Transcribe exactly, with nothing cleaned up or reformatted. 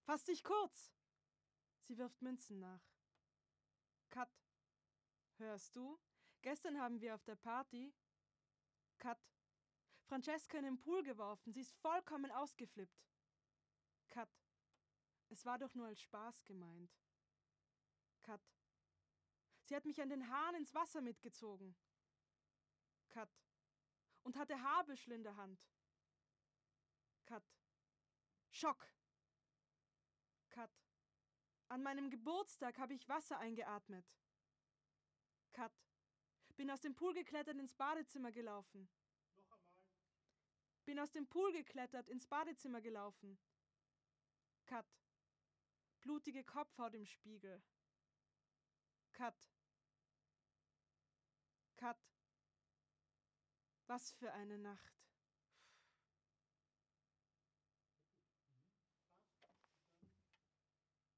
Fass dich kurz! Sie wirft Münzen nach. Cut. Hörst du? Gestern haben wir auf der Party... Cut. Francesca in den Pool geworfen. Sie ist vollkommen ausgeflippt. Cut. Es war doch nur als Spaß gemeint. Cut. Sie hat mich an den Haaren ins Wasser mitgezogen. Cut. Und hatte Haarbüschel in der Hand. Cut. Schock. Cut. An meinem Geburtstag habe ich Wasser eingeatmet. Cut. Bin aus dem Pool geklettert, ins Badezimmer gelaufen. Noch einmal. Bin aus dem Pool geklettert, ins Badezimmer gelaufen. Cut. Blutige Kopfhaut im Spiegel. Cut. Cut. Was für eine Nacht.